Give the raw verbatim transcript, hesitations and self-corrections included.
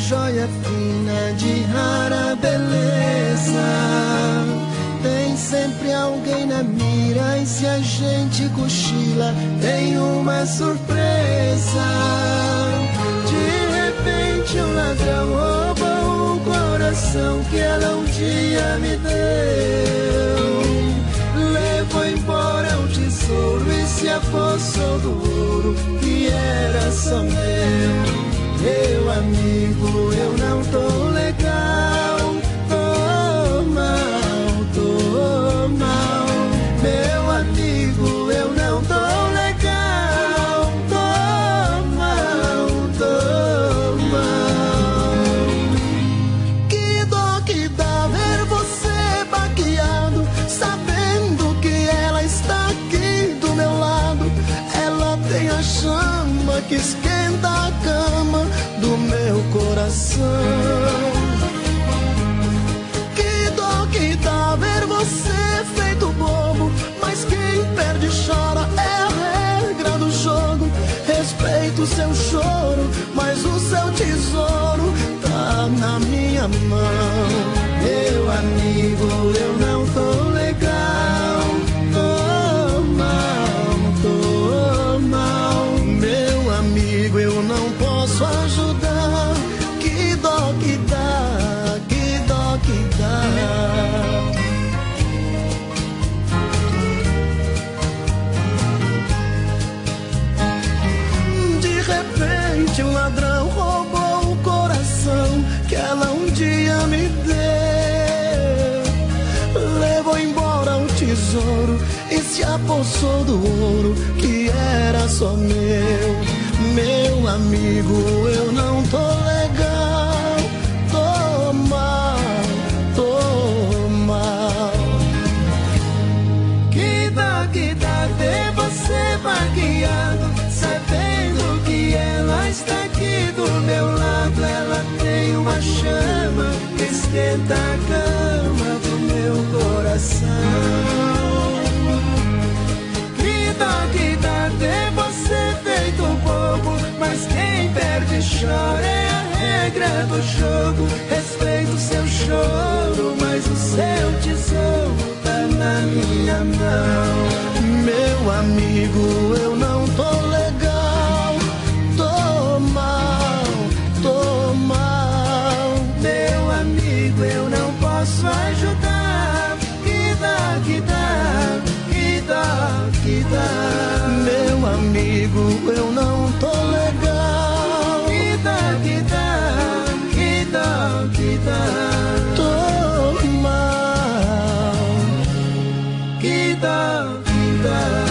joia fina de rara beleza. Tem sempre alguém na mira e se a gente cochila tem uma surpresa. De repente um ladrão rouba o coração que ela um dia me deu. Levou embora o tesouro e se apossou do ouro que era só meu. Meu amigo, eu não tô legal, tô mal, tô mal. Meu amigo, eu não tô legal, tô mal, tô mal. Que dó que dá ver você baqueado, sabendo que ela está aqui do meu lado. Ela tem a chama que esquenta a cama do meu coração. Que dó que dá ver você feito bobo, mas quem perde chora é a regra do jogo. Respeito o seu choro, mas o seu tesouro tá na minha mão. Meu amigo, eu não tô legal, tô mal, tô mal. Meu amigo, eu não posso ajudar. Que dó que dá, que dó que dá. De repente um ladrão roubou o coração que ela um dia me deu. Levou embora o tesouro e se apossou do ouro que era só meu. Meu amigo, eu não tô legal, tô mal, tô mal. Que dó que dá ver você vagueando, sabendo que ela está aqui do meu lado. Ela tem uma chama que esquenta a cama do meu coração. Que dó que dá ver você feito bobo, mas quem perde chora é a regra do jogo. Respeito o seu choro, mas o seu tesouro tá na minha mão. Meu amigo, eu não tô legal, tô mal, tô mal. Meu amigo, eu não posso ajudar. Que dá, que dá, que dá, que dá. Meu amigo, eu não tô legal. Que dá, que dá, que dá, que dá. Tô mal. Que dá, que dá.